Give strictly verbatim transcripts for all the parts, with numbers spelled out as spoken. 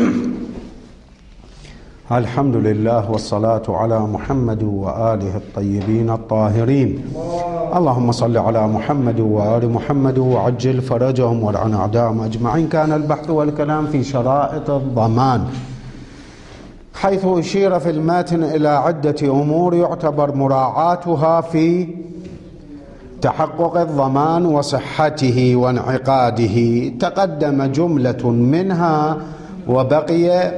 الحمد لله والصلاة على محمد وآله الطيبين الطاهرين. اللهم صل على محمد وآل محمد وعجل فرجهم والعن أعداءهم أجمعين. كان البحث والكلام في شرائط الضمان، حيث أشير في الماتن إلى عدة أمور يعتبر مراعاتها في تحقق الضمان وصحته وانعقاده. تقدم جملة منها وبقي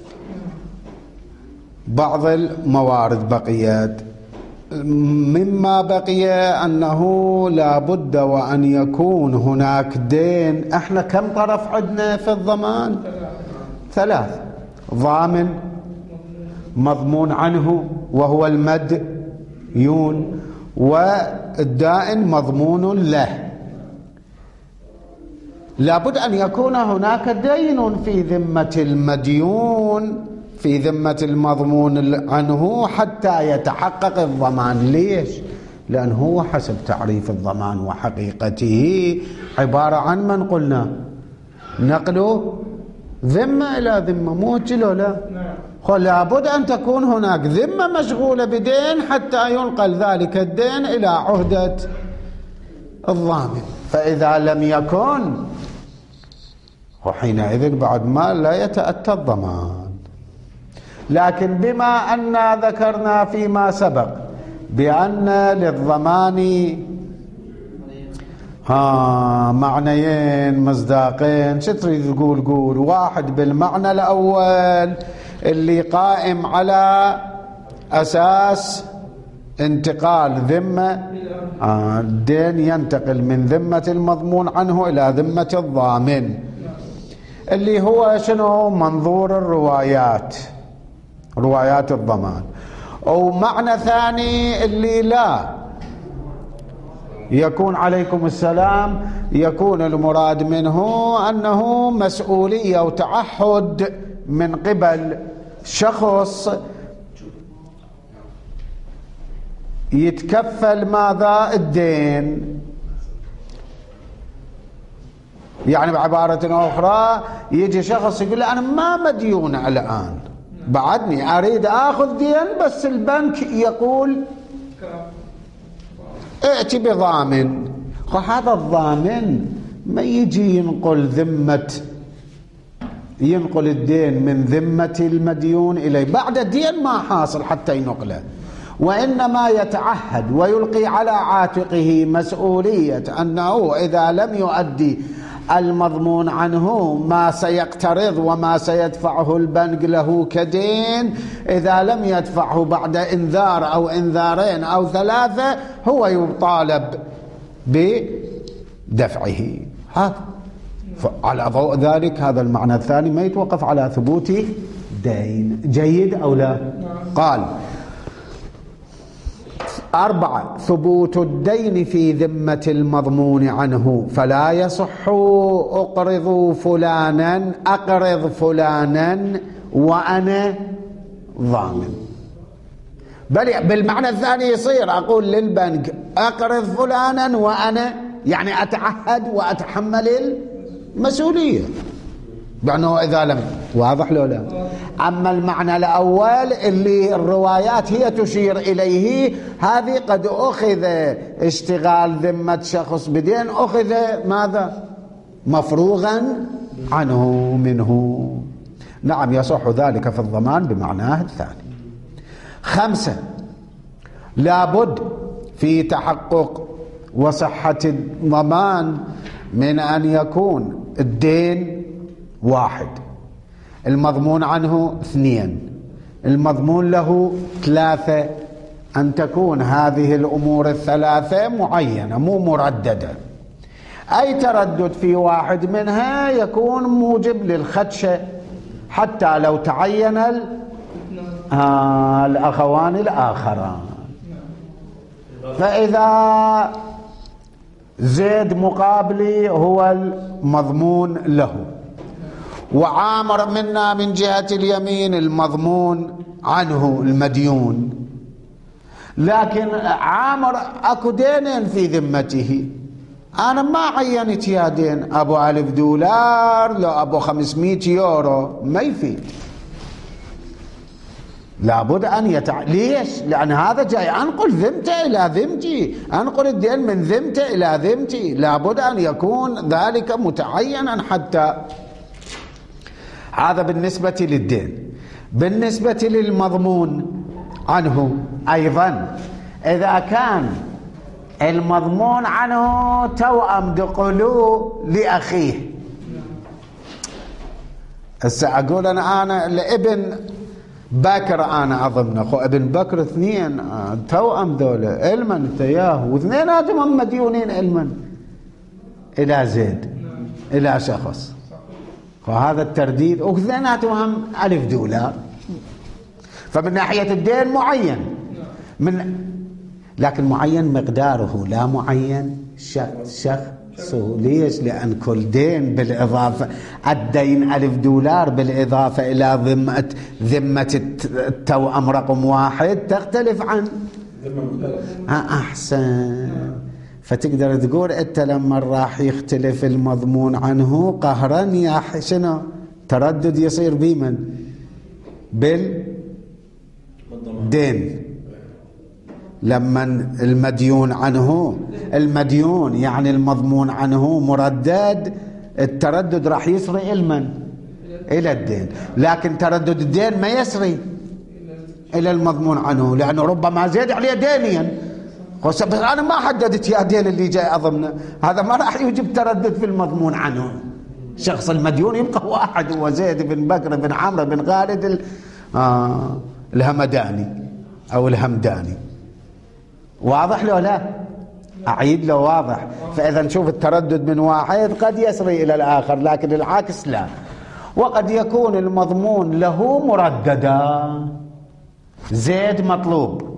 بعض الموارد بقيت. مما بقي أنه لا بد وأن يكون هناك دين. احنا كم طرف عندنا في الضمان؟ ثلاث: ضامن، مضمون عنه وهو المديون، والدائن مضمون له. لا بد أن يكون هناك دين في ذمة المديون في ذمة المضمون عنه حتى يتحقق الضمان. ليش؟ لأنه هو حسب تعريف الضمان وحقيقته عبارة عن من قلنا نقله ذمة إلى ذمة، مو كيلو لا. لا بد أن تكون هناك ذمة مشغولة بدين حتى ينقل ذلك الدين إلى عهدة الضامن. فإذا لم يكن وحينئذ بعد ما لا يتأتى الضمان. لكن بما أن ذكرنا فيما سبق بأن للضمان ها معنيين مصداقين، شو تريد تقول؟ قول واحد بالمعنى الأول اللي قائم على أساس انتقال ذمة، آه الدين ينتقل من ذمة المضمون عنه إلى ذمة الضامن، اللي هو شنو؟ منظور الروايات، روايات الضمان. أو معنى ثاني اللي لا يكون عليكم السلام، يكون المراد منه أنه مسؤولية وتعهد من قبل شخص يتكفل ماذا؟ الدين. يعني بعبارة أخرى يجي شخص يقول أنا ما مديون الآن، بعدني أريد أخذ دين، بس البنك يقول ائتي بضامن. هذا الضامن ما يجي ينقل ذمة ينقل الدين من ذمة المديون إليه، بعد الدين ما حاصل حتى ينقله، وإنما يتعهد ويلقي على عاتقه مسؤولية أنه إذا لم يؤدي المضمون عنه ما سيقترض وما سيدفعه البنك له كدين، إذا لم يدفعه بعد إنذار أو إنذارين أو ثلاثة هو يطالب بدفعه. هذا على ضوء ذلك هذا المعنى الثاني ما يتوقف على ثبوت دين. جيد أو لا؟ قال أربعة: ثبوت الدين في ذمة المضمون عنه، فلا يصح أقرض فلانا أقرض فلانا وأنا ضامن. بل بالمعنى الثاني يصير أقول للبنك أقرض فلانا وأنا يعني أتعهد وأتحمل المسؤولية، بأنه إذا لم. واضح لو لا؟ أما المعنى الأول اللي الروايات هي تشير إليه، هذه قد أخذ اشتغال ذمة شخص بدين، أخذ ماذا؟ مفروغا عنه منه. نعم يصح ذلك في الضمان بمعناه الثاني. خمسة: لابد في تحقق وصحة الضمان من أن يكون الدين واحد، المضمون عنه اثنين، المضمون له ثلاثة، أن تكون هذه الأمور الثلاثة معينة مو مرددة. أي تردد في واحد منها يكون موجب للخدشة حتى لو تعين آه الأخوان الآخران. فإذا زيد مقابلي هو المضمون له، وعامر منا من جهة اليمين المضمون عنه المديون، لكن عامر أكو دينين في ذمته، أنا ما عينت يا دين أبو ألف دولار لو أبو خمسمائة يورو ما يفيد، لابد أن يتع... ليش؟ لأن هذا جاي أنقل ذمته إلى ذمتي، أنقل الدين من ذمته إلى ذمتي، لابد أن يكون ذلك متعينا حتى. هذا بالنسبة للدين. بالنسبة للمضمون عنه أيضا، إذا كان المضمون عنه توأم دقلو لأخيه، هسه أقول أنا أنا لابن بكر، أنا أظن أخو ابن بكر اثنين توأم ذولا علما انت ياه، واثنيناتهم مديونين علما إلى زيد إلى شخص، وهذا الترديد، واثنيناتهم ألف دولار. فمن ناحية الدين معين، من لكن معين مقداره لا معين شخصه. ليش؟ لأن كل دين بالإضافة، الدين ألف دولار بالإضافة إلى ذمة ذمة التوأم رقم واحد تختلف عن أحسن. فتقدر تقول أنت لما راح يختلف المضمون عنه قهرا يا شنو تردد يصير بمن؟ بالدين. لما المديون عنه، المديون يعني المضمون عنه مردد، التردد راح يسري المن؟ إلى الدين. لكن تردد الدين ما يسري إلى المضمون عنه، لأنه ربما زاد عليه دينيا. بس أنا ما حددت يا دين اللي جاي أضمنه، هذا ما راح يوجب تردد في المضمون عنه. شخص المديون يبقى واحد، هو زيد بن بكر بن عمرو بن خالد ال... آه الهمداني أو الهمداني. واضح لو لا؟ أعيد لو واضح. فإذا نشوف التردد من واحد قد يسري إلى الآخر، لكن العكس لا. وقد يكون المضمون له مرددا، زيد مطلوب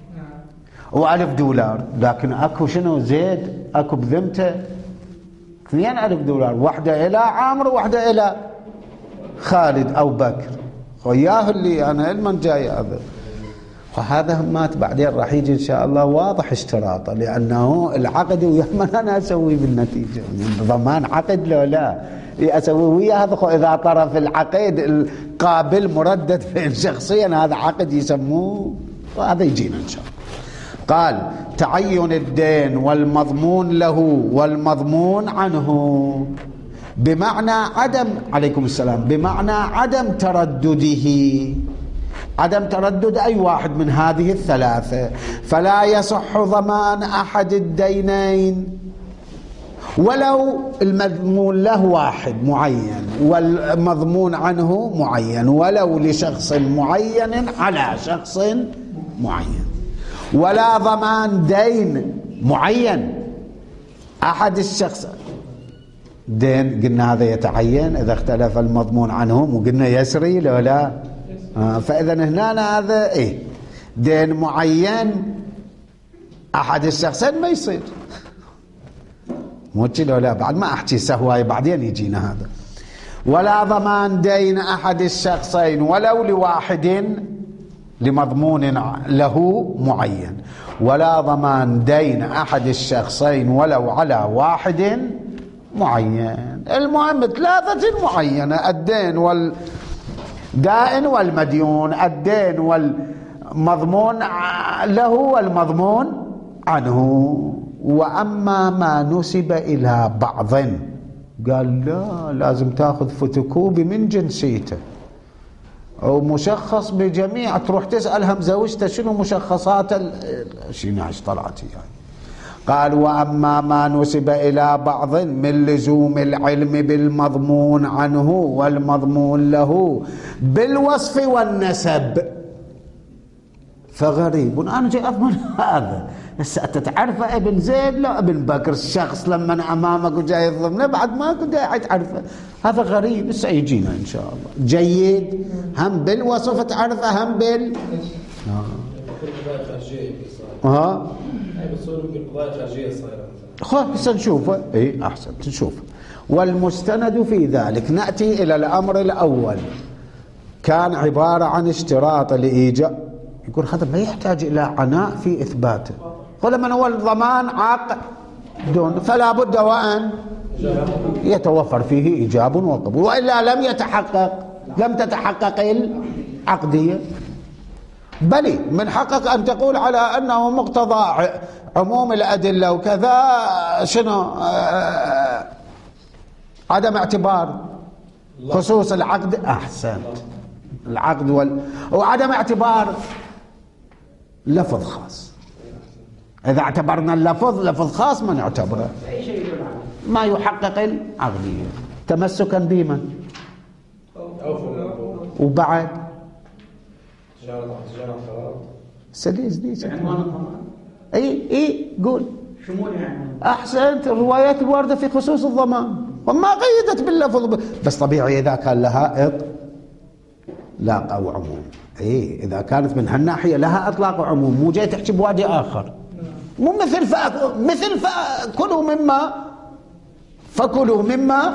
وألف دولار، لكن أكو شنو زيد أكو بذمته اثنين ألف دولار، واحدة إلى عامر واحدة إلى خالد أو بكر، وياه اللي أنا علما جاي هذا. وهذا مات بعدين راح يجي إن شاء الله واضح اشتراطه، لأنه العقد ويا من أنا أسوي بالنتيجة ضمان عقد لو لا أسوي ويا هذا. إذا طرف العقد القابل مردد فين شخصيا هذا عقد يسموه، وهذا يجينا إن شاء الله. قال تعين الدين والمضمون له والمضمون عنه بمعنى عدم، عليكم السلام، بمعنى عدم تردده، عدم تردد أي واحد من هذه الثلاثة. فلا يصح ضمان أحد الدينين ولو المضمون له واحد معين والمضمون عنه معين، ولو لشخص معين على شخص معين، ولا ضمان دين معين أحد الشخص. دين قلنا هذا يتعين إذا اختلف المضمون عنهم، وقلنا يسري لو لا. آه فإذا هنا هذا إيه دين معين أحد الشخصين ما يصير، مو لو لا، بعد ما أحكي سهواي بعدين يجينا هذا. ولا ضمان دين أحد الشخصين ولو لواحد لمضمون له معين، ولا ضمان دين أحد الشخصين ولو على واحد معين. المهم ثلاثة معينة، الدين والدائن والمديون، الدين والمضمون له والمضمون عنه. وأما ما نسب إلى بعض قال لا، لازم تأخذ فتكوبي من جنسيته أو مشخص بجميع، تروح تسألها مزوجته شنو مشخصات شنو عش طلعتي يعني. قال وأما ما نسب إلى بعض من لزوم العلم بالمضمون عنه والمضمون له بالوصف والنسب فغريب. أنا جاي أضمن هذا هسه أنت تعرفه ابن زيد لا ابن بكر، الشخص لما أمامك وجاي يضمنه بعد ما كنت تعرفه، هذا غريب. هسه يجينا إن شاء الله جيد، هم بالوصف تعرفه هم بال ها ها خلاص هسه نشوفه. اي احسن نشوفه. والمستند في ذلك نأتي إلى الأمر الأول، كان عبارة عن اشتراط لإيجاب، يقول هذا ما يحتاج إلى عناء في إثباته. قل من هو الضمان عقد دون، فلا بد وأن يتوفر فيه إيجاب وقبول، وإلا لم يتحقق لم تتحقق العقدية. بل من حقك أن تقول على أنه مقتضى عموم الأدلة وكذا شنو عدم اعتبار خصوص العقد. أحسنت، العقد وال... وعدم اعتبار لفظ خاص. إذا اعتبرنا اللفظ لفظ خاص ما نعتبره، ما يحقق العقدية. تمسكا بمن وبعد سديس ديس اي اي قول احسنت. الروايات الوارده في خصوص الضمان وما قيدت باللفظ، بس طبيعي اذا كان لها اط لاق او عموم. اي اذا كانت من هالناحيه لها اطلاق وعموم، مو جاي تحكي بوادي اخر، مو مثل فأ... مثل فكلوا مما فكلوا مما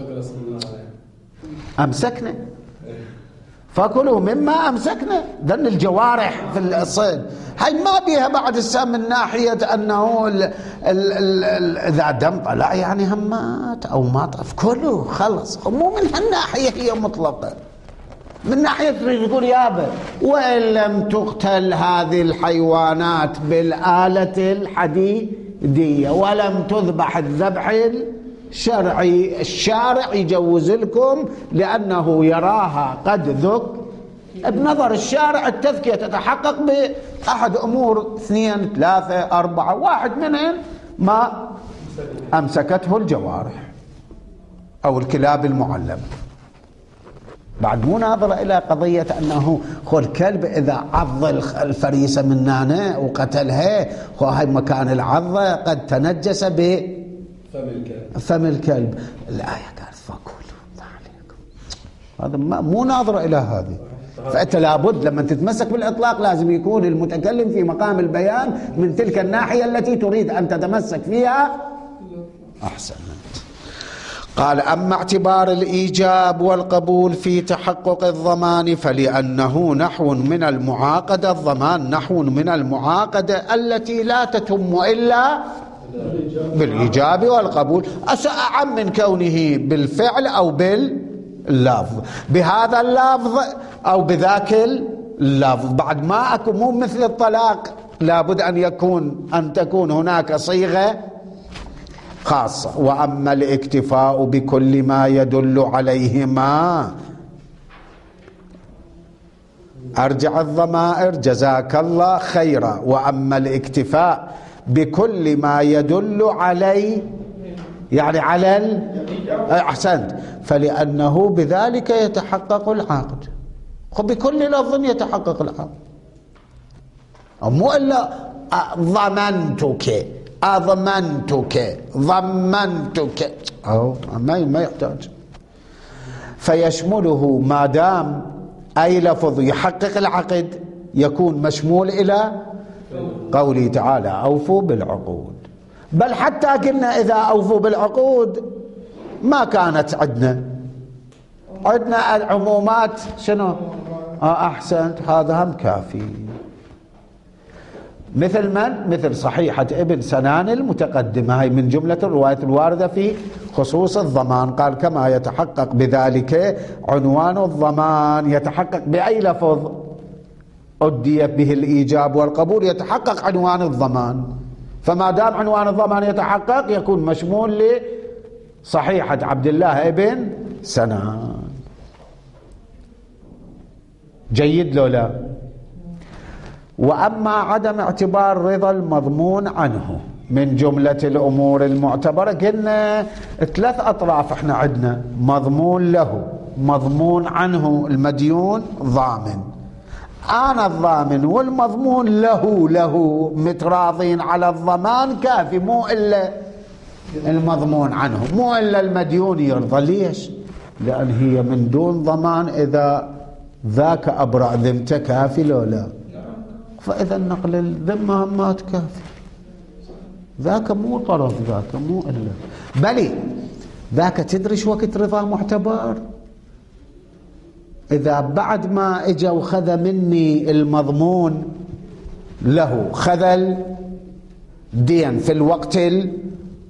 امسكنا فكلوا مما أمسكنا. ذن الجوارح في الصيد هاي ما بيها بعد السام من ناحية أنه ال ال ال ال إذا دم طلع يعني هم مات أو مات كله خلص، مو من هالناحية هي مطلقة. من ناحية تقول يابا وإن لم تقتل هذه الحيوانات بالآلة الحديدية ولم تذبح الذبح شرعي، الشارع يجوز لكم لأنه يراها قد ذك. بنظر الشارع التذكية تتحقق بأحد أمور اثنين ثلاثة أربعة، واحد منهم ما أمسكته الجوارح أو الكلاب المعلمة. بعد مو ناظرة إلى قضية أنه خو الكلب إذا عض الفريسة من نانه وقتلها، خو هاي مكان العضة قد تنجس ب فم الكلب فم الكلب. الآية قالت فكلوا ما عليكم. هذا مو ناظرة إلى هذه. فأنت لابد لما تتمسك بالإطلاق لازم يكون المتكلم في مقام البيان من تلك الناحية التي تريد أن تتمسك فيها. أحسن. قال أما اعتبار الإيجاب والقبول في تحقق الضمان فلأنه نحو من المعاقدة، الضمان نحو من المعاقدة التي لا تتم إلا بالإيجاب والقبول، أعم من كونه بالفعل أو باللفظ، بهذا اللفظ أو بذاك اللفظ. بعد ما أكون مو مثل الطلاق، لابد أن يكون أن تكون هناك صيغة خاصة. وأما الاكتفاء بكل ما يدل عليهما، أرجع الضمائر جزاك الله خيرا. وأما الاكتفاء بكل ما يدل عليه يعني على ال... أحسنت، فلأنه بذلك يتحقق العقد. بكل لفظ يتحقق العقد، مو إلا ضمنتك أضمنتك ضمنتك أو ما ما يحتاج. فيشمله ما دام أي لفظ يحقق العقد يكون مشمول إلى قوله تعالى أوفوا بالعقود. بل حتى قلنا إذا أوفوا بالعقود ما كانت عندنا عندنا العمومات شنو؟ آه أحسنت، هذا هم كافي. مثل من؟ مثل صحيحة ابن سنان المتقدمة، هي من جملة الروايات الواردة في خصوص الضمان. قال كما يتحقق بذلك عنوان الضمان، يتحقق بأي لفظ أدي به الإيجاب والقبول يتحقق عنوان الضمان. فما دام عنوان الضمان يتحقق يكون مشمول لصحيحة عبد الله ابن سنان. جيد لو لا؟ وأما عدم اعتبار رضا المضمون عنه من جملة الأمور المعتبرة، قلنا ثلاث أطراف احنا عندنا: مضمون له، مضمون عنه المديون، ضامن. أنا الضامن والمضمون له له متراضين على الضمان كافي، مو إلا المضمون عنه، مو إلا المديون يرضى. ليش؟ لأن هي من دون ضمان، إذا ذاك أبرأ ذمته كافي لو لا؟ فإذا نقل الذمة ما تكافي، ذاك مو طرف، ذاك مو إلا بلي ذاك تدري شو وقت رضا معتبر؟ إذا بعد ما إجا وخذ مني المضمون له خذ الدين في الوقت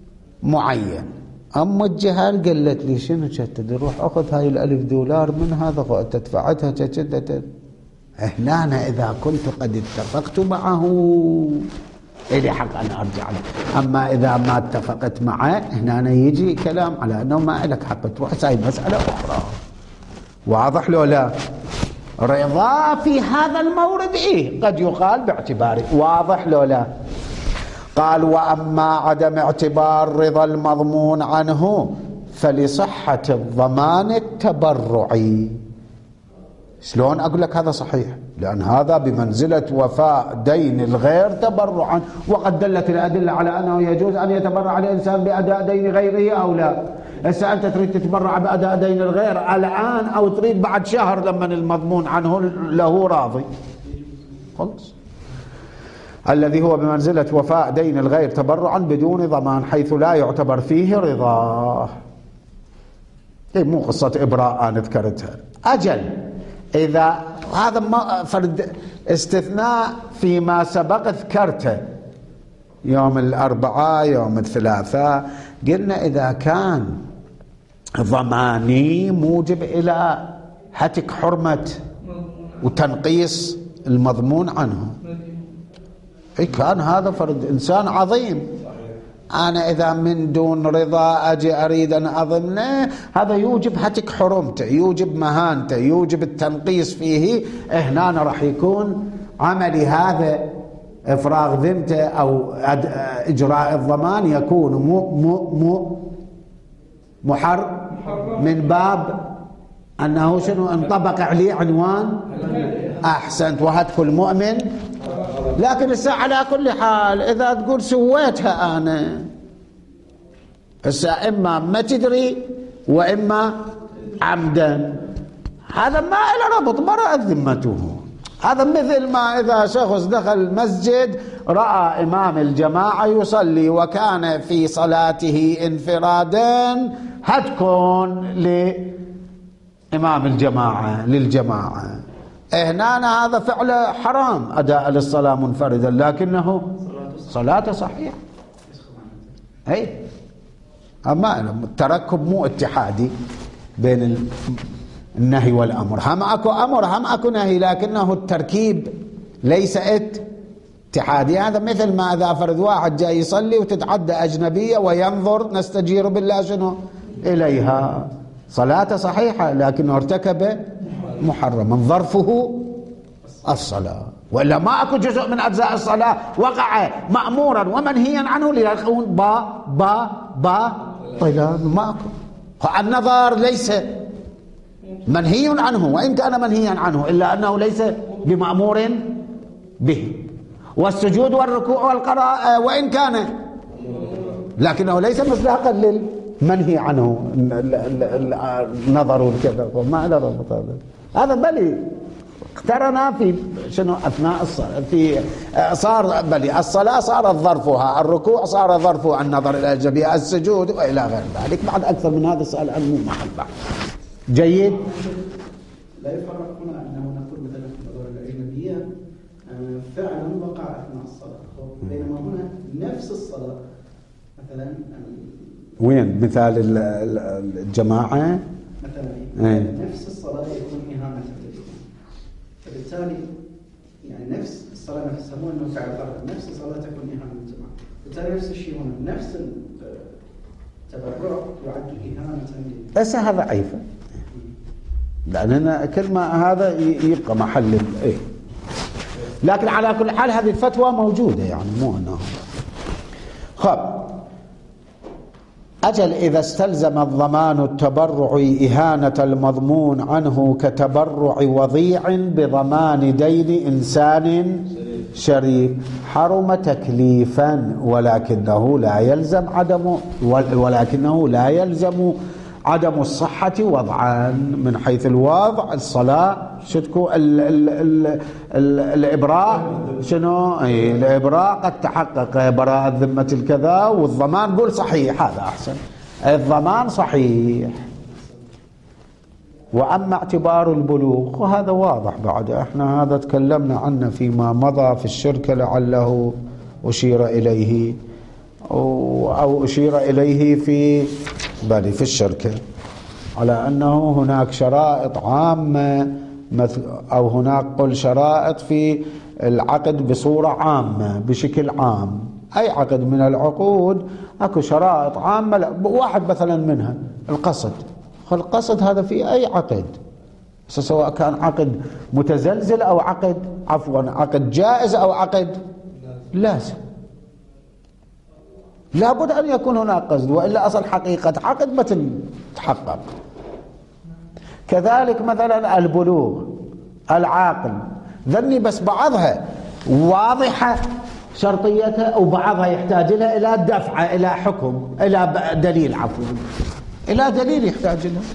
معين. أما الجهال قالت لي شنو كتد روح أخذ هاي الألف دولار من هذا تدفعتها كتد. هنا إذا كنت قد اتفقت معه إلي حق أن أرجع له. أما إذا ما اتفقت معه هنا يجي كلام على أنه ما لك حق تروح ساي مسألة أخرى. واضح لو لا؟ رضا في هذا المورد إيه قد يقال باعتباره. واضح لو لا؟ قال وأما عدم اعتبار رضا المضمون عنه فلصحة الضمان التبرعي. شلون أقول لك هذا صحيح؟ لأن هذا بمنزلة وفاء دين الغير تبرعا، وقد دلت الأدلة على أنه يجوز أن يتبرع الإنسان بأداء دين غيره أو لا. هسه أنت تريد تتبرع بأداء دين الغير الآن أو تريد بعد شهر لما المضمون عنه له راضي؟ خلص. الذي هو بمنزلة وفاء دين الغير تبرعا بدون ضمان حيث لا يعتبر فيه رضاه. إيه مو قصة إبراء أنا ذكرتها. أجل إذا هذا ما فرد استثناء فيما سبق ذكرته يوم الأربعاء يوم الثلاثاء، قلنا إذا كان ضماني موجب إلى هتك حرمة وتنقيص المضمون عنه، إيه كان هذا فرد إنسان عظيم. أنا إذا من دون رضا أجي أريد أن أضمنه، هذا يوجب هتك حرمته، يوجب مهانته، يوجب التنقيص فيه. هنا راح يكون عملي هذا إفراغ ذمته أو إجراء الضمان يكون مو مو مو محر من باب أنه شنو انطبق عليه عنوان أحسنت وهتك المؤمن. لكن الساعة على كل حال إذا تقول سويتها أنا الساعة إما ما تدري وإما عمدا، هذا ما إلى ربط برأت ذمته. هذا مثل ما إذا شخص دخل المسجد رأى إمام الجماعة يصلي وكان في صلاته انفرادا، هتكون لإمام الجماعة للجماعة. هنا هذا فعل حرام أداء للصلاة منفردا، لكنه صلاة صحيحة. أي أما التركب مو اتحادي بين النهي والأمر، هم أكو أمر هم أكو نهي، لكنه التركيب ليس اتحادي. هذا مثل ما إذا فرد واحد جاي يصلي وتتعدى أجنبية وينظر نستجير بالله شنو إليها، صلاة صحيحة لكنه ارتكب محرما ظرفه الصلاة، وإلا ما أكو جزء من أجزاء الصلاة وقع مأمورا ومنهيا عنه ليكون با با با طيلا ما أكو. النظر ليس منهي عنه وإن كان منهيا عنه إلا أنه ليس بمأمور به، والسجود والركوع والقراءة وإن كان لكنه ليس مصداقا للمنهي عنه النظر والكذا ما له ربط. هذا هذا بلي اقترنا في شنو أثناء الصلاة في صار بلي الصلاة صار ظرفها الركوع، صار ظرفه النظر إلى الأجنبية، السجود وإلى غير ذلك. بعد أكثر من هذا السؤال عنه محل بحث. جيد. لا يفرق هنا أنه نقول مثلا في النظر الأجنبية فعلا وقع أثناء الصلاة، بينما هنا نفس الصلاة مثلا وين مثال الجماعة مثلا ايه؟ نفس الصلاة يكون إهانة للإمام، فبالتالي يعني نفس الصلاة نفسها مو أنه فعل فرق، نفس الصلاة تكون إهانة للجماعة، بالتالي نفس الشيء هنا نفس التبرع يعد إهانة للجماعة. بس هذا ضعيفة لأننا كل ما هذا يبقى محل إيه، لكن على كل حال هذه الفتوى موجودة يعني مو أنه خب. أجل إذا استلزم الضمان التبرع إهانة المضمون عنه كتبرع وضيع بضمان دين إنسان شريف حرم تكليفا ولكنه لا يلزم عدم ولكنه لا يلزم عدم الصحة وضعا. من حيث الوضع الصلاة شتكو ال ال ال ال الإبراء شنو اي الإبراء قد تحقق براءة ذمة الكذا، والضمان قول صحيح هذا أحسن، الضمان صحيح. وأما اعتبار البلوغ وهذا واضح بعد، احنا هذا تكلمنا عنه فيما مضى في الشركة لعله أشير إليه. أو أشير إليه في بالي في الشركة على أنه هناك شرائط عامة أو هناك قل شرائط في العقد بصورة عامة بشكل عام. أي عقد من العقود أكو شرائط عامة، واحد مثلا منها القصد. القصد هذا في أي عقد، سواء كان عقد متزلزل أو عقد عفوا عقد جائز أو عقد لازم، لابد أن يكون هناك قصد، وإلا أصل حقيقة عقد ما تتحقق. كذلك مثلا البلوغ، العاقل، ذني بس بعضها واضحة شرطيتها وبعضها يحتاج لها إلى دفعة، إلى حكم، إلى دليل، عفوا إلى دليل يحتاج لها.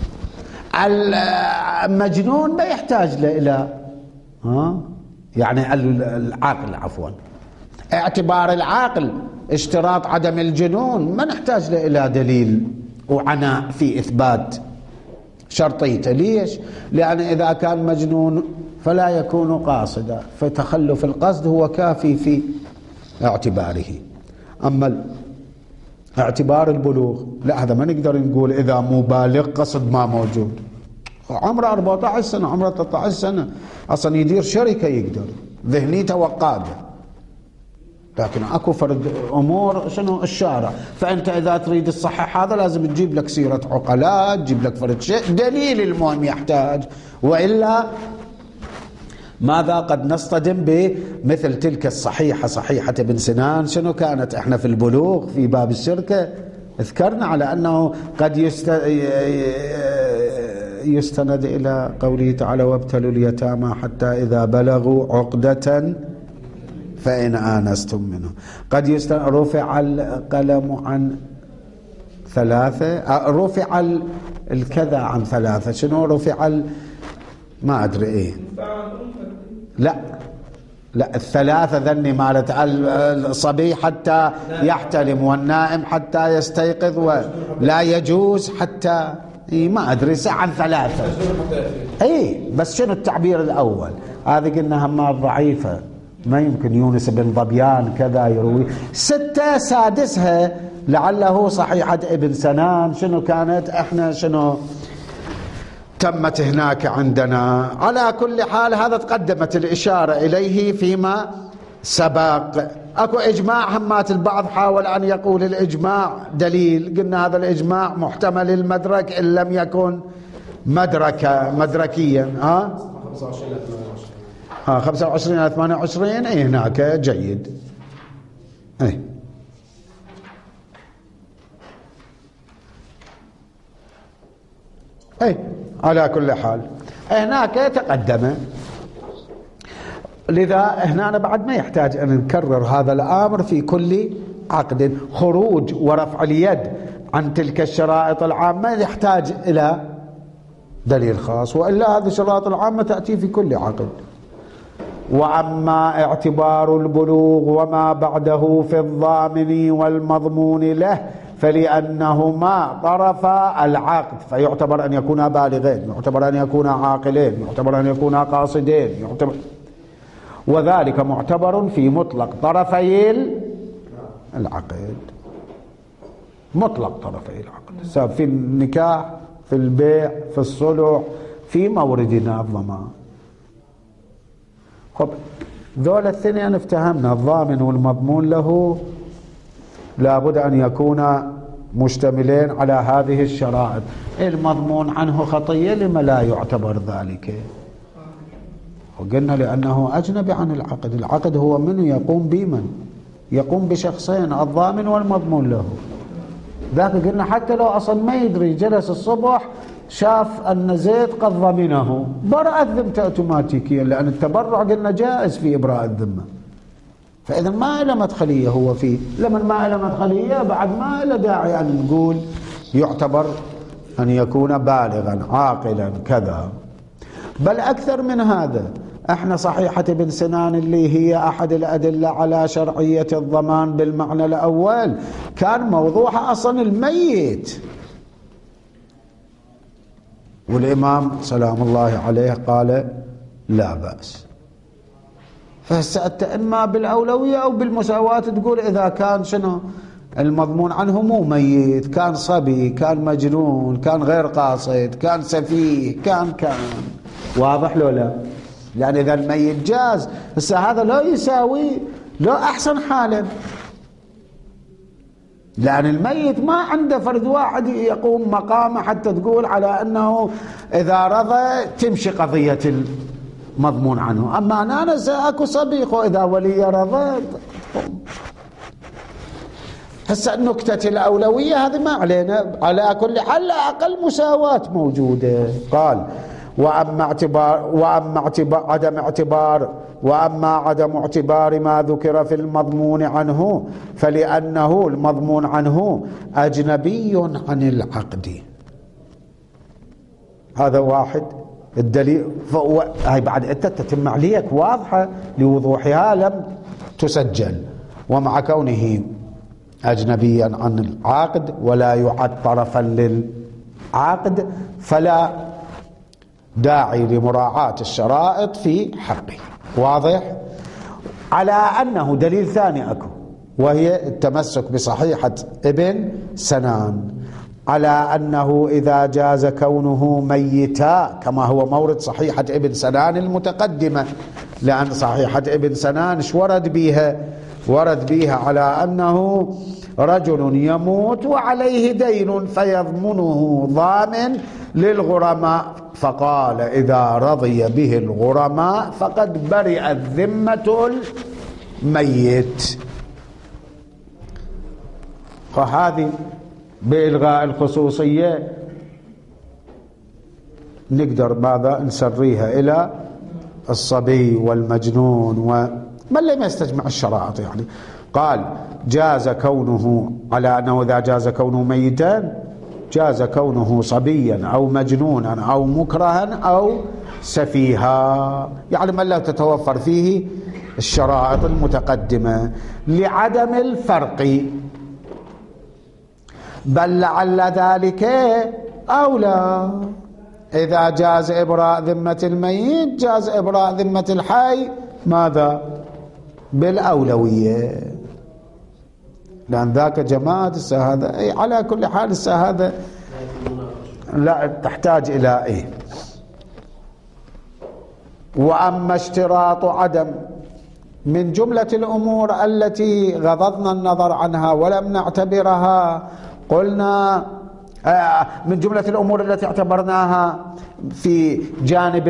المجنون ما يحتاج له إلى ها يعني العاقل عفوا اعتبار العاقل اشتراط عدم الجنون ما نحتاج له إلى دليل وعناء في إثبات شرطيته. ليش؟ لأن إذا كان مجنون فلا يكون قاصدا، فتخلف القصد هو كافي في اعتباره. أما اعتبار البلوغ لا، هذا ما نقدر نقول إذا مبالغ قصد ما موجود. عمره أربعة عشر سنة، عمره ثلاثة عشر سنة، أصلا يدير شركة يقدر، ذهنيته وقادة، لكن اكو فرد امور شنو الشارع. فانت اذا تريد الصحح هذا لازم تجيب لك سيره عقلاء، تجيب لك فرد شيء دليل المهم يحتاج، والا ماذا قد نصطدم بمثل تلك الصحيحه صحيحه ابن سنان. شنو كانت؟ احنا في البلوغ في باب الشركه ذكرنا على انه قد يست... يستند الى قوله تعالى وابتلوا اليتامى حتى اذا بلغوا عقده فإن آنستم منه. قد يستن... رفع القلم عن ثلاثة، رفع الكذا عن ثلاثة. شنو رفع ال... ما أدري إيه، لا لا الثلاثة ذني مالت الصبي حتى يحتلم والنائم حتى يستيقظ ولا يجوز حتى إيه ما أدري عن ثلاثة. إيه بس شنو التعبير الأول؟ هذه قلنا همات ضعيفة، ما يمكن يونس بن ظبيان كذا يروي. ستة سادسها لعله صحيحة ابن سنان. شنو كانت؟ احنا شنو تمت هناك عندنا. على كل حال هذا تقدمت الإشارة إليه فيما سبق. اكو إجماع همات البعض حاول أن يقول الإجماع دليل، قلنا هذا الإجماع محتمل المدرك إن لم يكن مدركة مدركيا. ها ها خمسة وعشرين إلى ثمانية وعشرين اي هناك جيد. اي اي على كل حال هناك تقدم. لذا هنا بعد ما يحتاج ان نكرر هذا الامر في كل عقد. خروج ورفع اليد عن تلك الشرائط العامة يحتاج الى دليل خاص، والا هذه الشرائط العامة تأتي في كل عقد. وأما اعتبار البلوغ وما بعده في الضامن والمضمون له فلأنهما طرفا العقد، فيعتبر أن يكونا بالغين، يعتبر أن يكونا عاقلين، يعتبر أن يكونا قاصدين، يعتبر وذلك معتبر في مطلق طرفي العقد. مطلق طرفي العقد سواء في النكاح، في البيع، في الصلح، في موردنا الضمان. خب ذول الاثنين افتهمنا، الضامن والمضمون له لابد أن يكون مشتملين على هذه الشرائط. المضمون عنه خطية لما لا يعتبر ذلك؟ وقلنا لأنه أجنبي عن العقد. العقد هو من يقوم بمن؟ يقوم بشخصين، الضامن والمضمون له. ذاك قلنا حتى لو أصلا ما يدري، جلس الصبح شاف أن زيد قد ضمنه، برأت ذمته أوتوماتيكيا، لأن التبرع قلنا جائز في إبراء الذمة. فإذا ما له مدخلية هو فيه. لمن ما له مدخلية بعد ما له داعي أن نقول يعتبر أن يكون بالغا عاقلا كذا. بل أكثر من هذا، احنا صحيحة ابن سنان اللي هي أحد الأدلة على شرعية الضمان بالمعنى الأول كان موضوعها أصلا الميت، والإمام سلام الله عليه قال لا بأس. فهسه إما بالأولوية أو بالمساواة تقول إذا كان شنو المضمون عنه مو ميت، كان صبي، كان مجنون، كان غير قاصد، كان سفيه، كان كان واضح لو لا؟ يعني إذا الميت جاز، هسه هذا لا يساوي لا أحسن حالا، لأن الميت ما عنده فرد واحد يقوم مقامه حتى تقول على أنه إذا رضى تمشي قضية المضمون عنه. أما أنا أنا أكو صبيخ، وإذا ولي رضى. هسه نكتة الأولوية هذه ما علينا، على كل حال لا أقل مساواة موجودة. قال وأما اعتبار وأما اعتبار عدم اعتبار وأما عدم اعتبار ما ذكر في المضمون عنه فلأنه المضمون عنه أجنبي عن العقد. هذا واحد الدليل. هاي بعد أنت تتم عليك واضحة لوضوحها لم تسجل. ومع كونه أجنبيا عن العقد ولا يعد طرفا للعقد فلا داعي لمراعاة الشرائط في حقه. واضح؟ على أنه دليل ثاني أكو، وهي التمسك بصحيحة ابن سنان، على أنه إذا جاز كونه ميتا كما هو مورد صحيحة ابن سنان المتقدمة، لأن صحيحة ابن سنان ايش ورد بيها؟ ورد بيها على أنه رجل يموت وعليه دين فيضمنه ضامن للغرماء، فقال إذا رضي به الغرماء فقد برئت ذمة الميت. فهذه بإلغاء الخصوصية نقدر ماذا نسريها إلى الصبي والمجنون ومن لم يستجمع الشرائط. يعني قال جاز كونه، على أنه إذا جاز كونه ميتا جاز كونه صبيا أو مجنونا أو مكرها أو سفيها، يعني من لا تتوفر فيه الشرائط المتقدمة لعدم الفرق. بل لعل ذلك أولى، إذا جاز إبراء ذمة الميت جاز إبراء ذمة الحي ماذا؟ بالأولوية، لأن ذاك جماعة هذا. أي على كل حال هذا لا تحتاج إلى إيه. وأما اشتراط عدم من جملة الأمور التي غضضنا النظر عنها ولم نعتبرها، قلنا من جملة الأمور التي اعتبرناها في جانب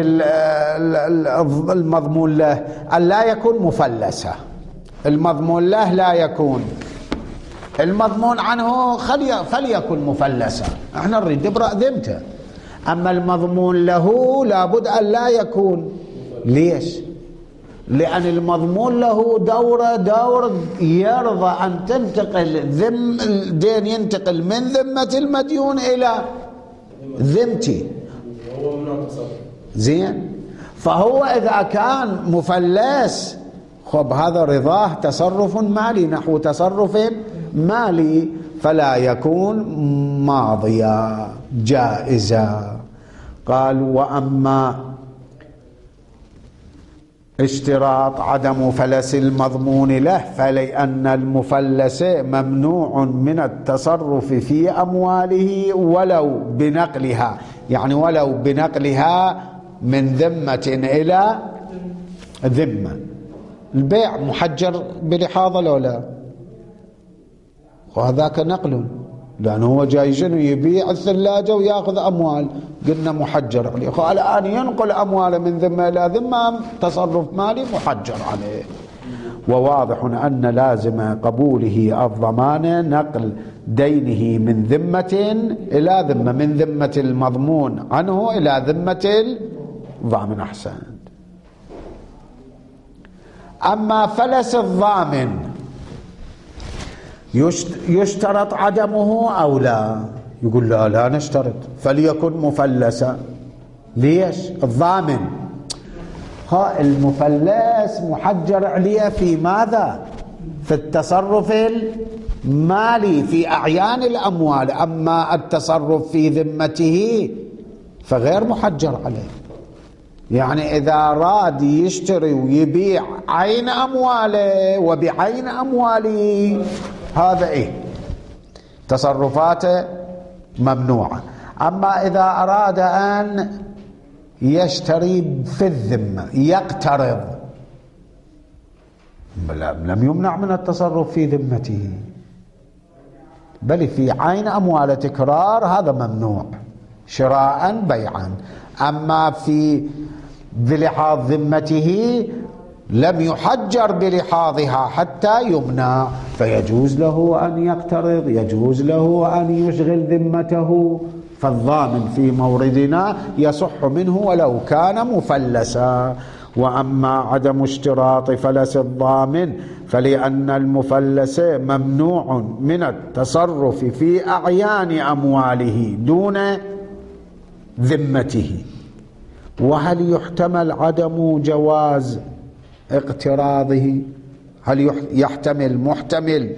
المضمون له أن لا يكون مفلسة. المضمون له لا يكون، المضمون عنه فليكن مفلسا، احنا نريد نبرأ ذمته. أما المضمون له لابد أن لا يكون. ليش؟ لأن المضمون له دورة دور يرضى أن تنتقل ذم الدين، ينتقل من ذمة المديون إلى ذمتي. زين، فهو إذا كان مفلس خب هذا رضاه تصرف مالي نحو تصرف مالي، فلا يكون ماضيا جائزا. قال وأما اشتراط عدم فلس المضمون له فلأن المفلس ممنوع من التصرف في أمواله ولو بنقلها، يعني ولو بنقلها من ذمة إلى ذمة. البيع محجر بلحاظة لو لا؟ وهذاك نقل، لأنه هو جاي شنو يبيع الثلاجة ويأخذ أموال، قلنا محجر عليه. الآن ينقل أمواله من ذمة إلى ذمة، تصرف مالي محجر عليه. وواضح أن لازم قبوله الضمان نقل دينه من ذمة إلى ذمة، من ذمة المضمون عنه إلى ذمة الضامن. أحسن. أما فلس الضامن يشترط عدمه أو لا؟ يقول لا لا نشترط، فليكن مفلسا. ليش؟ الضامن ها المفلس محجر عليه في ماذا؟ في التصرف المالي في أعيان الأموال، أما التصرف في ذمته فغير محجر عليه. يعني إذا راد يشتري ويبيع عين أمواله وبعين أمواله هذا إيه تصرفاته ممنوعة. أما إذا أراد أن يشتري في الذمة يقترض لم يمنع من التصرف في ذمته، بل في عين أموال تكرار هذا ممنوع شراء بيعا. أما في بلحاظ ذمته لم يحجر بلحاظها حتى يمنع، فيجوز له أن يقترض، يجوز له أن يشغل ذمته. فالضامن في موردنا يصح منه ولو كان مفلسا. وأما عدم اشتراط فلس الضامن فلأن المفلس ممنوع من التصرف في أعيان أمواله دون ذمته. وهل يحتمل عدم جواز اقتراضه؟ هل يحتمل محتمل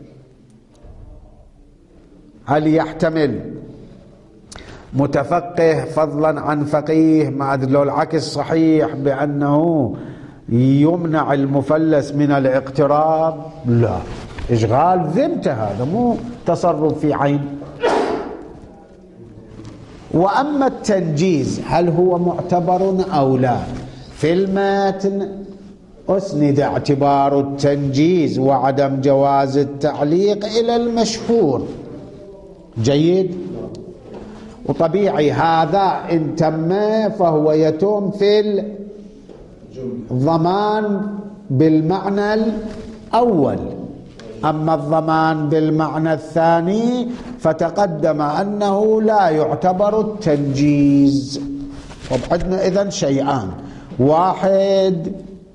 هل يحتمل متفقه فضلا عن فقيه؟ ما أدري لو العكس صحيح بأنه يمنع المفلس من الاقتراض، لا، إشغال ذمته هذا مو تصرف في عين. وأما التنجيز هل هو معتبر أو لا؟ في المتن أسند اعتبار التنجيز وعدم جواز التعليق إلى المشهور. جيد؟ وطبيعي هذا إن تم فهو يتم في الضمان بالمعنى الأول. أما الضمان بالمعنى الثاني فتقدم أنه لا يعتبر التنجيز. وبعدنا إذن شيئان: واحد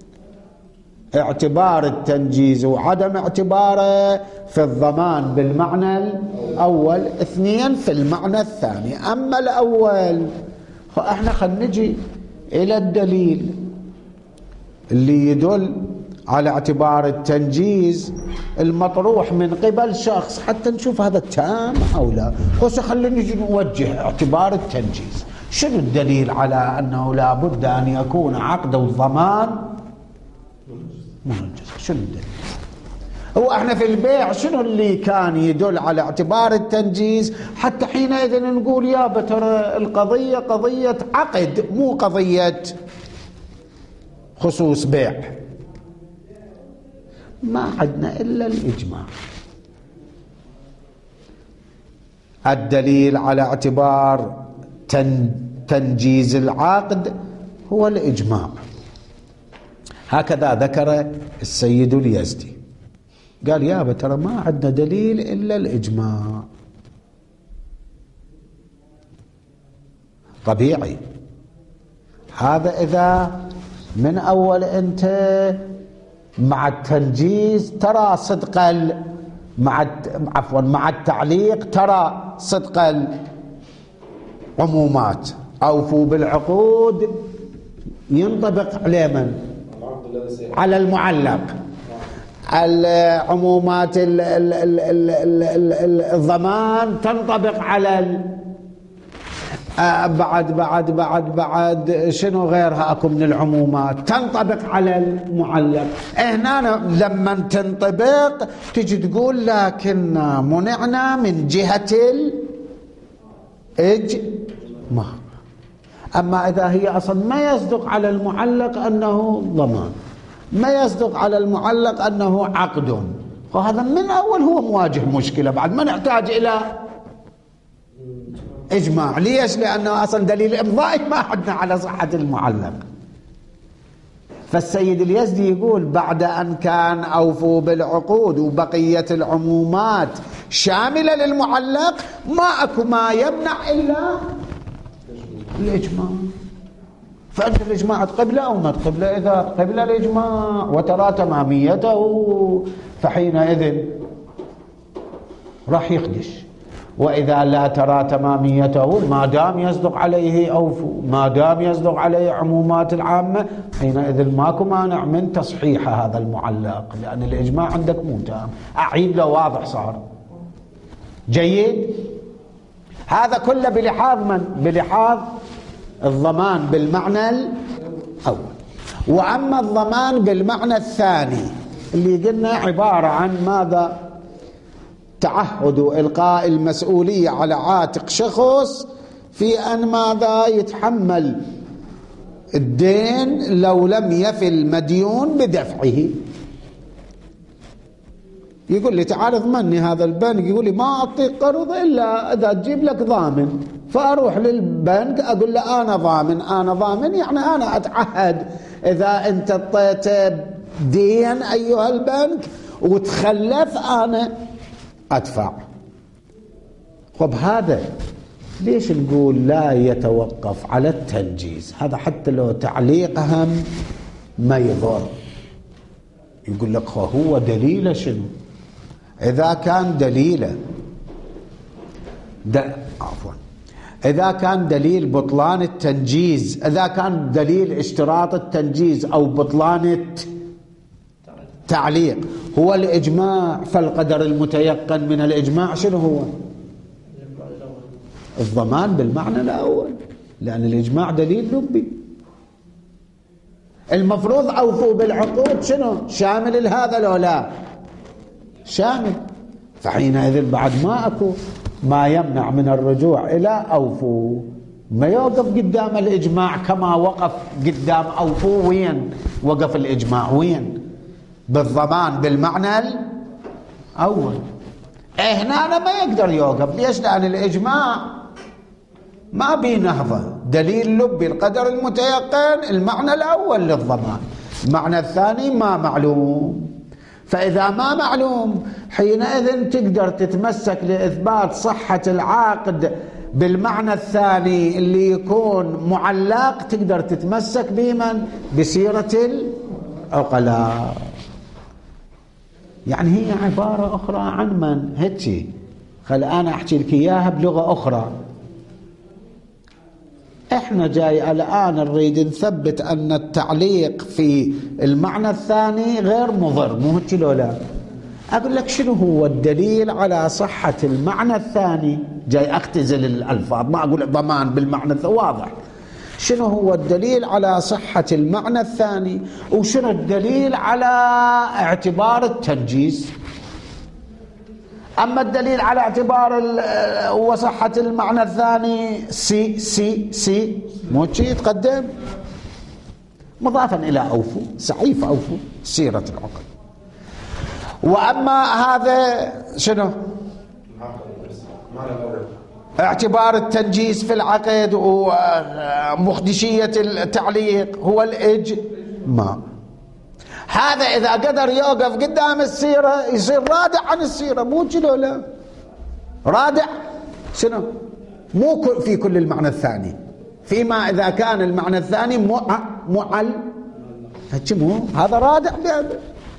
اعتبار التنجيز وعدم اعتباره في الضمان بالمعنى الأول، اثنين في المعنى الثاني. أما الأول احنا خلينا نجي إلى الدليل اللي يدل على اعتبار التنجيز المطروح من قبل شخص حتى نشوف هذا تام أو لا. هسه خلينا نجي نوجه اعتبار التنجيز. شنو الدليل على أنه لا بد أن يكون عقد الضمان منجز؟ شنو الدليل؟ هو احنا في البيع شنو اللي كان يدل على اعتبار التنجيز حتى حينئذ نقول يا ترى القضية قضية عقد مو قضية خصوص بيع؟ ما عندنا إلا الإجماع. الدليل على اعتبار تنجيز العقد هو الإجماع. هكذا ذكر السيد اليزدي، قال يا ترى ما عندنا دليل إلا الإجماع. طبيعي هذا إذا من أول أنت مع التنجيز ترى صدق مع عفوا مع التعليق ترى صدق العمومات. أوفوا بالعقود ينطبق على من؟ على المعلق. العمومات الضمان تنطبق على بعد بعد بعد بعد شنو غيرها اكو من العمومات تنطبق على المعلق. هنا لما تنطبق تجي تقول لكن منعنا من جهة الإجماع. أما إذا هي أصلا ما يصدق على المعلق أنه ضمان، ما يصدق على المعلق أنه عقد، وهذا من أول هو مواجه مشكلة، بعد ما نحتاج إلى إجماع. ليش؟ لأنه أصلا دليل إمضائي ما عندنا على صحة المعلق. فالسيد اليزدي يقول بعد أن كان أوفوا بالعقود وبقية العمومات شاملة للمعلق ما أكو ما يمنع إلا الإجماع. فأنت الإجماع تقبله أو ما تقبله؟ إذا قبل الإجماع وترى تماميته فحينئذ راح يخدش، وإذا لا ترى تماميته ما دام يصدق عليه أوفوا، ما دام يصدق عليه عمومات العامة، حينئذ ماكو مانع من تصحيح هذا المعلق، لأن الإجماع عندك مو تام. أعيد له واضح صار. جيد؟ هذا كله بلحاظ من؟ بلحاظ الضمان بالمعنى الأول. وأما الضمان بالمعنى الثاني اللي قلنا عبارة عن ماذا؟ تعهد إلقاء المسؤولية على عاتق شخص في أن ماذا يتحمل الدين لو لم يفي المديون بدفعه. يقول لي تعال اضمني هذا البنك، يقول لي ما أعطيك قرض إلا إذا تجيب لك ضامن، فأروح للبنك أقول له أنا ضامن. أنا ضامن يعني أنا أتعهد إذا أنت اعطيت دين أيها البنك وتخلف أنا أدفع. طب هذا ليش نقول لا يتوقف على التنجيز؟ هذا حتى لو تعليق هم ما يضر. يقول لك هو دليله شنو؟ إذا كان دليله د... عفوا إذا كان دليل بطلان التنجيز، إذا كان دليل اشتراط التنجيز أو بطلان التعليق هو الإجماع، فالقدر المتيقن من الإجماع شنو هو؟ الضمان بالمعنى الأول، لأن الإجماع دليل لبي. المفروض أوفوا بالعقود شنو؟ شامل هذا لو لا؟ شامل. فحينئذ بعد ما أكو ما يمنع من الرجوع إلى أوفوا، ما يوقف قدام الإجماع كما وقف قدام أوفوا. وين وقف الإجماع؟ وين؟ بالضمان بالمعنى الأول. إيه هنا ما يقدر يوقف. ليش؟ لأن الإجماع ما بيه نهضة، دليل لبي القدر المتيقن المعنى الأول للضمان، المعنى الثاني ما معلوم. فإذا ما معلوم حينئذ تقدر تتمسك لإثبات صحة العقد بالمعنى الثاني اللي يكون معلق، تقدر تتمسك بمن؟ بسيرة العقلاء. يعني هي عبارة أخرى عن من؟ هيك خل أنا أحكي لك إياها بلغة أخرى. إحنا جاي الآن نريد نثبت أن التعليق في المعنى الثاني غير مضر، مو هيك لو لا؟ أقول لك شنو هو الدليل على صحة المعنى الثاني؟ جاي أختزل الألفاظ، ما أقول ضمان بالمعنى الثاني، واضح. شنو هو الدليل على صحة المعنى الثاني؟ وشنو الدليل على اعتبار التنجيز؟ أما الدليل على اعتبار وصحة المعنى الثاني سي سي سي مو شيء يتقدم مضافا إلى أوفوا، سعيف أوفوا سيرة العقد. وأما هذا شنو؟ اعتبار التنجيز في العقد ومخدشية التعليق هو الإجماع. هذا إذا قدر يوقف قدام السيرة يصير رادع عن السيرة، مو كذا لا؟ رادع شنو؟ مو في كل المعنى الثاني، فيما إذا كان المعنى الثاني معل مو هذا رادع بهذا.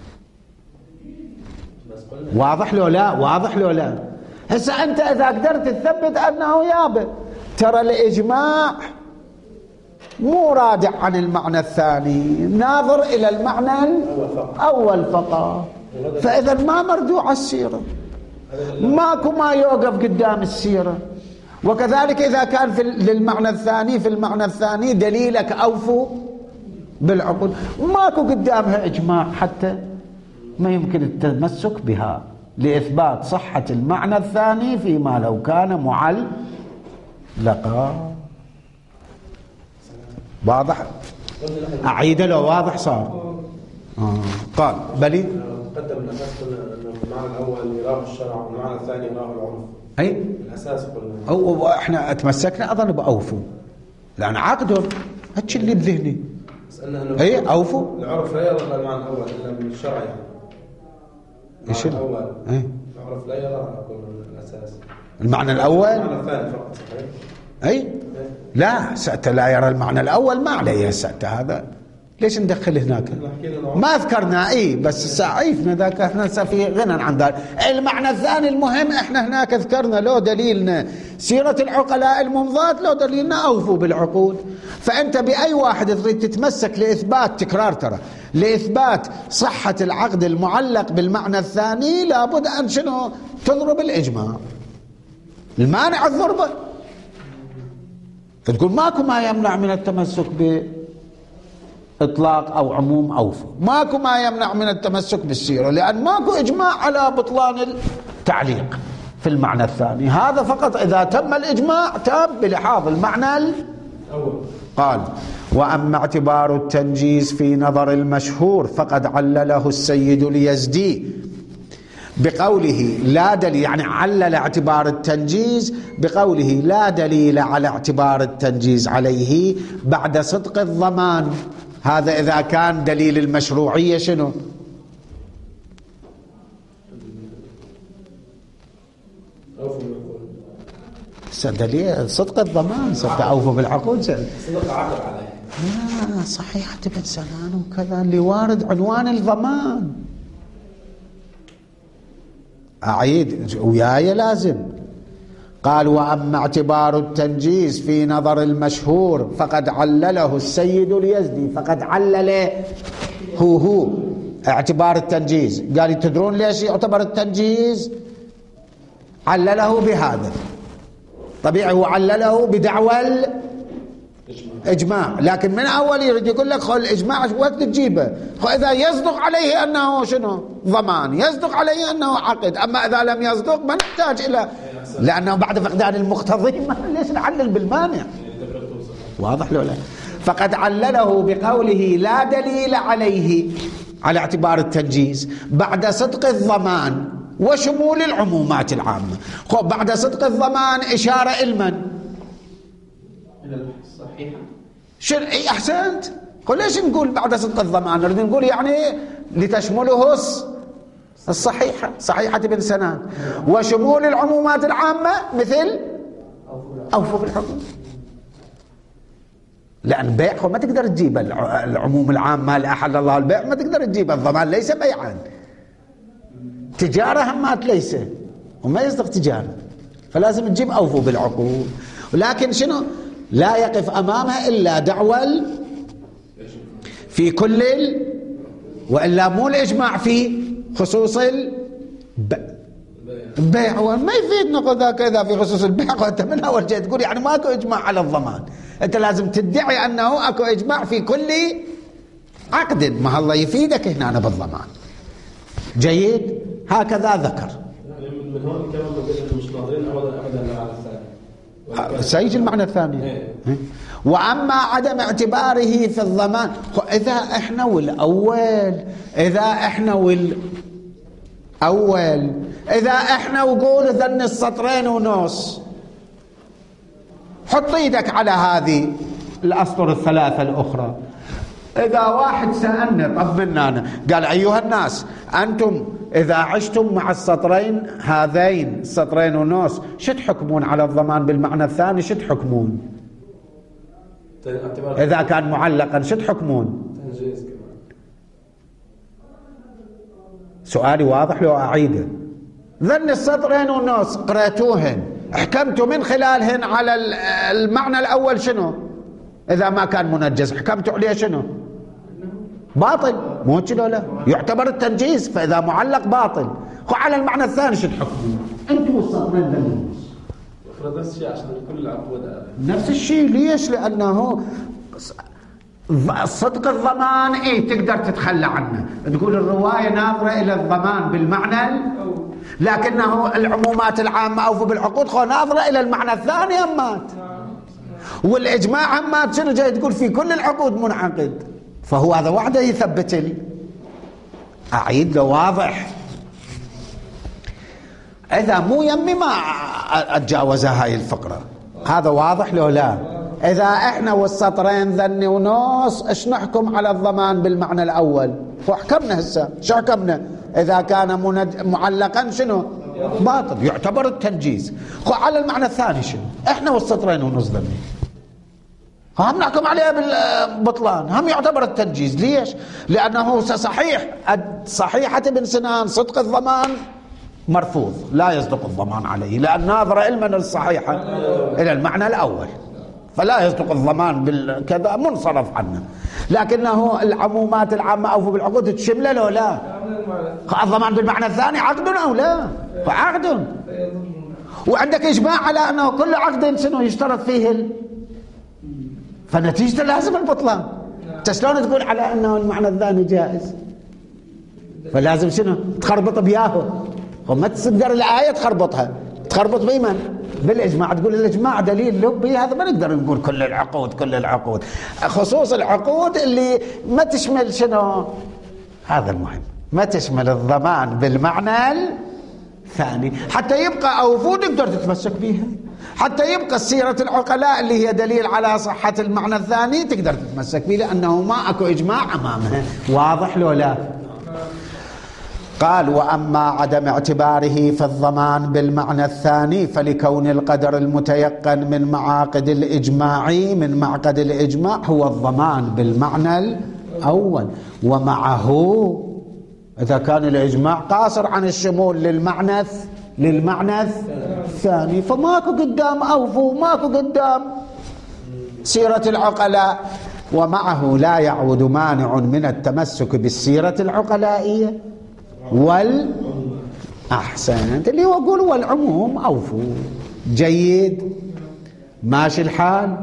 واضح لو لا؟ واضح لو لا؟ هسه أنت إذا قدرت تثبت أنه يابا ترى الإجماع مو رادع عن المعنى الثاني، ناظر إلى المعنى الأول فقط، فإذا ما مرجوع السيرة، ماكو ما يوقف قدام السيرة. وكذلك إذا كان في للمعنى الثاني في المعنى الثاني دليلك أوفوا بالعقود، ماكو قدامها إجماع حتى ما يمكن التمسك بها لإثبات صحة المعنى الثاني فيما لو كان معلقا. واضح؟ أعيد لو واضح صار. آه. قال بلي قدم الأساس قلنا أن المعنى الأول يراه الشرع والمعنى الثاني يراه العرف. أي الأساس قلنا أو إحنا تمسكنا أظن بأوفوا لأن عقدهم هاتش اللي بذهني. أي أوفوا العرف لا يرى المعنى الأول إلا من الشرع يعني. إيش الأول أي العرف لا يرى الأساس المعنى الأول المعنى الثاني فقط صحيح. أي لا سأت لا يرى المعنى الأول ما عليه سأت هذا ليش ندخل هناك ما ذكرنا اي بس سعيفنا ذاك احنا في غنى عن ذلك. المعنى الثاني المهم احنا هناك ذكرنا لو دليلنا سيرة العقلاء الممضاة لو دليلنا اوفوا بالعقود. فانت باي واحد تريد تتمسك لاثبات تكرار ترى لاثبات صحة العقد المعلق بالمعنى الثاني لابد ان شنو تضرب الاجماع المانع الضربة تقول ماكو ما يمنع من التمسك ب إطلاق أو عموم أوفوا ماكو ما يمنع من التمسك بالسيرة لأن ماكو إجماع على بطلان تعليق في المعنى الثاني. هذا فقط إذا تم الإجماع تام بلحاظ المعنى الأول. قال وأما اعتبار التنجيز في نظر المشهور فقد علله السيد اليزدي بقوله لا دليل، يعني علل اعتبار التنجيز بقوله لا دليل على اعتبار التنجيز عليه بعد صدق الضمان. هذا إذا كان دليل المشروعية شنو؟ دليل صدق الضمان، صدق أوفوا بالعقود، صدق عقد عليه. لا صحيحة بن سنان وكذا اللي وارد عنوان الضمان. أعيد وياي لازم. قال وأما اعتبار التنجيز في نظر المشهور فقد علله السيد اليزدي. فقد علل هو هو اعتبار التنجيز. قال تدرون ليش يعتبر التنجيز؟ علله بهذا طبيعي، هو علله بدعوى الإجماع، لكن من أول يريد يقول لك خل الإجماع وقت تجيبه، إذا يصدق عليه أنه شنو ضمان، يصدق عليه أنه عقد. أما إذا لم يصدق ما نحتاج إلى، لأنه بعد فقدان المقتضي ليش نعلل بالمانع؟ واضح لو لا؟ فقد علله بقوله لا دليل عليه على اعتبار التنجيز بعد صدق الضمان وشمول العمومات العامة. خب بعد صدق الضمان إشارة إلمن؟ إلى الصحيحة. شو إيه أحسنت. قل ليش نقول بعد صدق الضمان؟ نريد نقول يعني لتشمله الصحيحة، صحيحة بن سنان، وشمول العمومات العامة مثل أوفوا بالحقوق. لأن بيع ما تقدر تجيب العموم العام ما أحل الله البيع، ما تقدر تجيب الضمان، ليس بيعا. تجارة همات ليس، وما يصدق تجارة، فلازم تجيب أوفوا بالعقود. ولكن شنو لا يقف أمامها إلا دعوى في كل ال... وإلا مو الإجماع في خصوص البيع. وما يفيد نقول ذاك إذا في خصوص البيع وأنت من أول جاي تقول يعني ماكو إجماع على الضمان. أنت لازم تدعي أنه أكو إجماع في كل عقد، ما الله يفيدك هنا بالضمان. جيد، هكذا ذكر. يعني من هون كمان بقول مش ناظرين أبدا أبدا على الثاني. سيجي المعنى الثاني. وأما عدم اعتباره في الضمان، إذا إحنا والأول إذا إحنا والأول إذا إحنا وقول ذن السطرين ونص، حط ايدك على هذه الأسطر الثلاثة الأخرى. إذا واحد سألنا طمنا قال أيها الناس أنتم إذا عشتم مع السطرين هذين السطرين ونص شو تحكمون على الضمان بالمعنى الثاني؟ شو تحكمون؟ إذا كان معلقا شو تحكمون؟ سؤالي واضح لو أعيده. ذن السطرين ونص قرأتوهن، حكمتوا من خلالهن على المعنى الأول شنو؟ إذا ما كان منجز حكمتوا عليه شنو؟ باطل، مو كذا لا يعتبر التنجيز، فإذا معلق باطل. وعلى المعنى الثاني شو تحكمون؟ أنتم السطرين ذن نفس الشيء عشان كل العقود نفس الشيء. ليش؟ لأنه صدق الضمان إيه تقدر تتخلى عنه، تقول الرواية ناظرة إلى الضمان بالمعنى، لكنه العمومات العامة أوفوا بالعقود خو ناظرة إلى المعنى الثاني أمات. والإجماع أمات شنو جاي تقول في كل العقود منعقد، فهو هذا وحده يثبت ال... أعيد له واضح. إذا مو يمي ما أتجاوزها هاي الفقرة. هذا واضح له لا؟ إذا إحنا والسطرين ذني ونص إيش نحكم على الضمان بالمعنى الأول؟ وحكمنا هسه شو حكمنا؟ إذا كان مند... معلقا شنو؟ باطل، يعتبر التنجيز. خو على المعنى الثاني شنو؟ إحنا والسطرين ونص ذني هم نحكم عليها بالبطلان، هم يعتبر التنجيز. ليش؟ لأنه صحيح صحيحة بن سنان صدق الضمان مرفوض، لا يصدق الضمان عليه، لأن ناظر علما الصحيحة إلى المعنى الأول، فلا يصدق الضمان بالكذا منصرف عنه. لكنه العمومات العامة أوفوا بالعقود تشمله له لا؟ الضمان بالمعنى الثاني عقد أو لا؟ عقد. وعندك إجماع على أنه كل عقد شنو يشترط فيه ال... فنتيجة لازم البطلان. شلون تقول على أنه المعنى الثاني جائز؟ فلازم شنو تخربط بياهو. وما تقدر الآية تخربطها، تخربط بمن؟ بالإجماع. تقول الإجماع دليل لبي، هذا ما نقدر نقول كل العقود كل العقود، خصوص العقود اللي ما تشمل شنو؟ هذا المهم، ما تشمل الضمان بالمعنى الثاني. حتى يبقى أوفو تقدر تتمسك بها، حتى يبقى سيرة العقلاء اللي هي دليل على صحة المعنى الثاني تقدر تتمسك به، لأنه ما أكو إجماع أمامها. واضح لو لا؟ قال وأما عدم اعتباره في الضمان بالمعنى الثاني فلكون القدر المتيقن من معاقد الإجماع من معقد الإجماع هو الضمان بالمعنى الأول، ومعه إذا كان الإجماع قاصر عن الشمول للمعنى للمعنى الثاني فماكو قدام أوفو، ماكو قدام سيرة العقلاء. ومعه لا يعود مانع من التمسك بالسيرة العقلائية والأحسن اللي هو قول والعموم أوفو. جيد، ماشي الحال.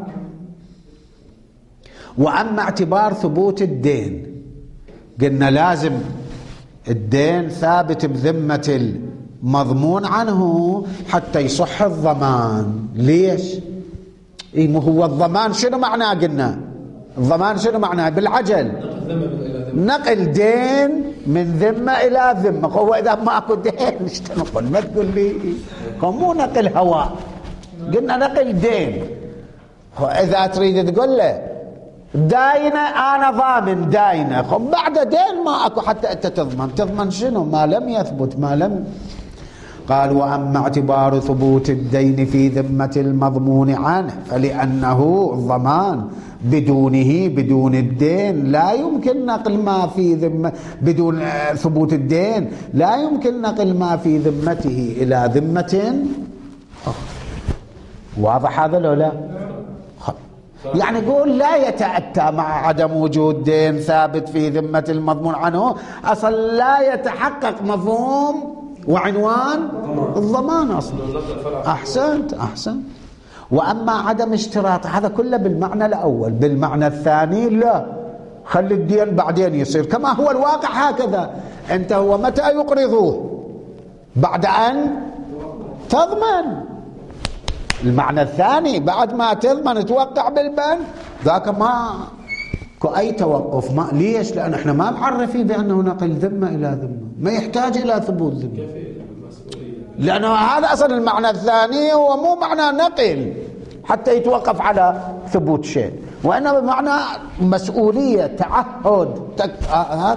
وأما اعتبار ثبوت الدين، قلنا لازم الدين ثابت بذمة المضمون عنه حتى يصح الضمان. ليش؟ إيه هو الضمان شنو معناه؟ قلنا الضمان شنو معناه بالعجل؟ نقل دين من ذمة إلى ذمة. هو إذا ما أكو دين ايش تنقل؟ ما تقول لي مو نقل هواء، قلنا نقل دين. إذا تريد تقول له داينة أنا ضامن داينة، خب بعد دين ما أكو حتى أنت تضمن. تضمن شنو؟ ما لم يثبت، ما لم. قال وأما اعتبار ثبوت الدين في ذمة المضمون عنه فلأنه ضمان بدونه بدون الدين لا يمكن نقل ما في ذمة، بدون ثبوت الدين لا يمكن نقل ما في ذمته إلى ذمة أخرى. واضح هذا لو لا؟ يعني يقول لا يتأتى مع عدم وجود دين ثابت في ذمة المضمون عنه أصلا لا يتحقق مفهوم وعنوان الضمان أصلا. أحسنت أحسنت. وأما عدم اشتراط هذا كله بالمعنى الأول، بالمعنى الثاني لا، خلي الدين بعدين يصير كما هو الواقع هكذا. أنت هو متى يقرضوه؟ بعد أن تضمن. المعنى الثاني بعد ما تضمن توقع بالبنك، ذاك ما أي توقف. ما ليش؟ لأن احنا ما معرفين بأنه نقل ذمة إلى ذمة، ما يحتاج إلى ثبوت ذمة، لأنه هذا أصلا المعنى الثاني هو مو معنى نقل حتى يتوقف على ثبوت شيء، وإنما بمعنى مسؤولية، تعهد تك... هذا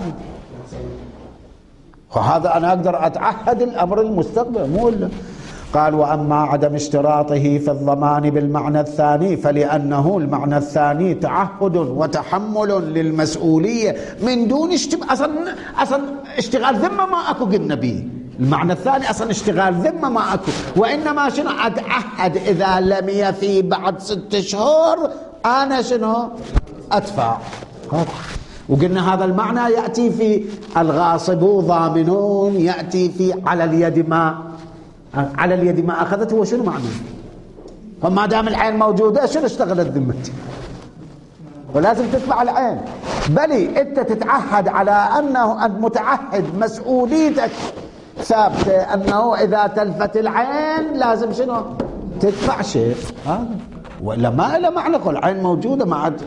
وهذا أنا أقدر أتعهد الأمر المستقبل مو إلا. قال وأما عدم اشتراطه في الضمان بالمعنى الثاني فلأنه المعنى الثاني تعهد وتحمل للمسؤولية من دون اشتغال. أصلا أصلا اشتغال ذمة ما أكو قلنا به. المعنى الثاني أصلا اشتغال ذمة ما أكو، وإنما شنو أتعهد إذا لم يفي بعد ست شهور أنا شنو أدفع. وقلنا هذا المعنى يأتي في الغاصبون ضامنون، يأتي في على اليد ما على اليد ما أخذته. وشنو معنى؟ فما دام العين موجودة شنو اشتغلت ذمتي؟ ولازم تتبع العين. بلي أنت تتعهد على أنه أنت متعهد، مسؤوليتك ثابتة أنه إذا تلفت العين لازم شنو؟ تدفع شيء. هذا ولا ما له معنى. كل عين موجودة ما عاد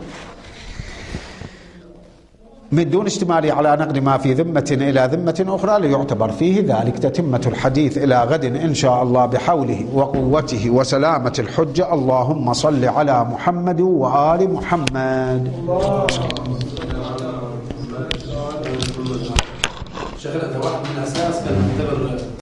من دون اشتماله على نقل ما في ذمة إلى ذمة أخرى ليعتبر فيه ذلك. تتمة الحديث إلى غد إن شاء الله بحوله وقوته وسلامة الحجة. اللهم صل على محمد وآل محمد. شغلة واحد من أساس كان